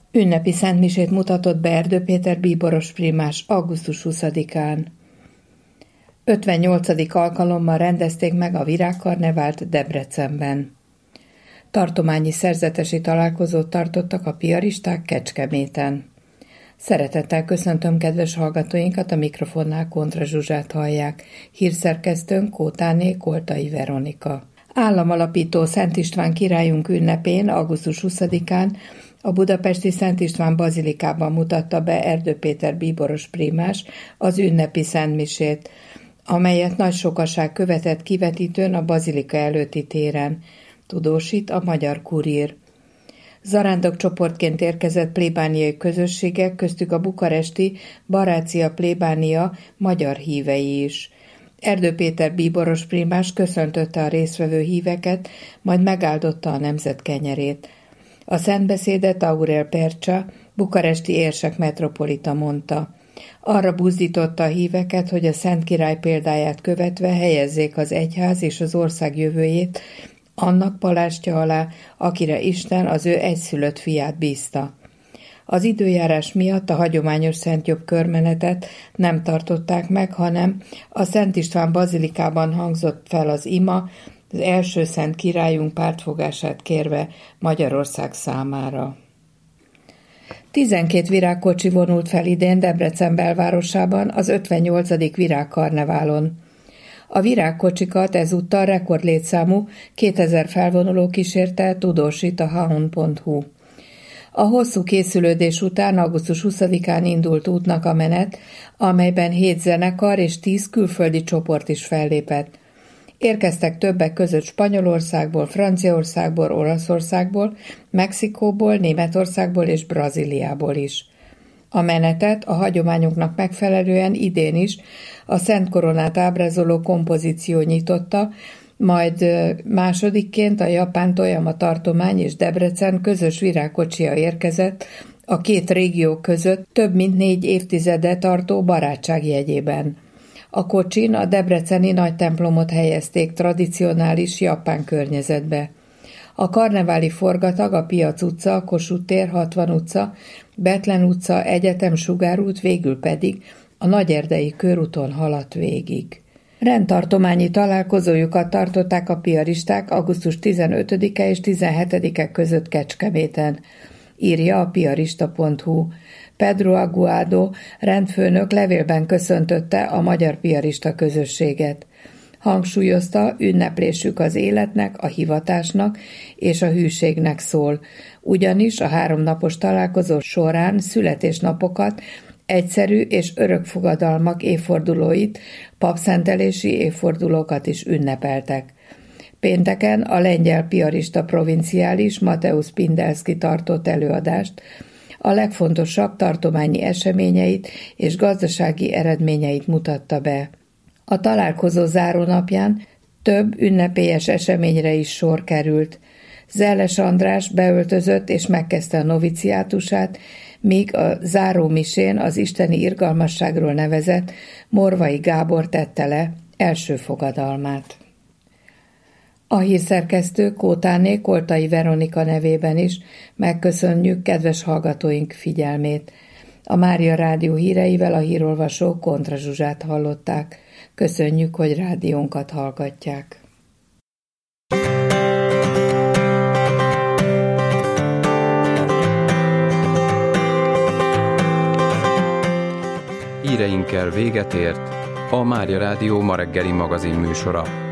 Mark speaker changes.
Speaker 1: Ünnepi szentmisét mutatott be Erdő Péter bíboros prímás augusztus 20-án. 58. alkalommal rendezték meg a virágkarnevált Debrecenben. Tartományi szerzetesi találkozót tartottak a piaristák Kecskeméten. Szeretettel köszöntöm kedves hallgatóinkat, a mikrofonnál Kontra Zsuzsát hallják, hírszerkesztőnk Kótáné Koltai Veronika. Államalapító Szent István királyunk ünnepén, augusztus 20-án a budapesti Szent István bazilikában mutatta be Erdő Péter bíboros prímás az ünnepi szentmisét, amelyet nagy sokaság követett kivetítőn a bazilika előtti téren, tudósít a Magyar Kurír. Zarándok csoportként érkezett plébániai közösségek, köztük a bukaresti Barácia plébánia magyar hívei is. Erdő Péter bíboros prímás köszöntötte a résztvevő híveket, majd megáldotta a nemzet kenyerét. A szentbeszédet Aurel Percsa, bukaresti érsek metropolita mondta. Arra buzdította a híveket, hogy a Szent Király példáját követve helyezzék az egyház és az ország jövőjét annak palástja alá, akire Isten az ő egyszülött fiát bízta. Az időjárás miatt a hagyományos szentjobb körmenetet nem tartották meg, hanem a Szent István bazilikában hangzott fel az ima, az első szent királyunk pártfogását kérve Magyarország számára. 12 virágkocsi vonult fel idén Debrecen belvárosában az 58. virágkarneválon. A virágkocsikat ezúttal rekordlétszámú 2000 felvonuló kísérte, tudósít a haon.hu. A hosszú készülődés után augusztus 20-án indult útnak a menet, amelyben 7 zenekar és 10 külföldi csoport is fellépett. Érkeztek többek között Spanyolországból, Franciaországból, Olaszországból, Mexikóból, Németországból és Brazíliából is. A menetet a hagyományoknak megfelelően idén is a Szent Koronát ábrázoló kompozíció nyitotta, majd másodikként a japán Toyama tartomány és Debrecen közös virágkocsia érkezett a két régió között több mint 4 évtizede tartó barátság jegyében. A kocsin a debreceni nagy templomot helyezték tradicionális japán környezetbe. A karneváli forgatag a Piac utca, a Kossuth tér, 60 utca, Bethlen utca, Egyetem, Sugárút, végül pedig a Nagyerdei körúton haladt végig. Rendtartományi találkozójukat tartották a piaristák augusztus 15-e és 17-e között Kecskeméten, írja a piarista.hu. Pedro Aguado rendfőnök levélben köszöntötte a magyar piarista közösséget. Hangsúlyozta, ünneplésük az életnek, a hivatásnak és a hűségnek szól, ugyanis a 3 napos találkozó során születésnapokat, egyszerű és örök fogadalmak évfordulóit, papszentelési évfordulókat is ünnepeltek. Pénteken a lengyel piarista provinciális Mateusz Pindelszky tartott előadást, a legfontosabb tartományi eseményeit és gazdasági eredményeit mutatta be. A találkozó zárónapján több ünnepélyes eseményre is sor került. Zelles András beöltözött és megkezdte a noviciátusát, míg a zárómisén az isteni irgalmasságról nevezett Morvai Gábor tette le első fogadalmát. A hírszerkesztő Kótáné Koltai Veronika nevében is megköszönjük kedves hallgatóink figyelmét. A Mária Rádió híreivel a hírolvasó Kontra Zsuzsát hallották. Köszönjük, hogy rádiónkat hallgatják.
Speaker 2: Híreinkkel véget ért a Mária Rádió ma reggeli magazin műsora.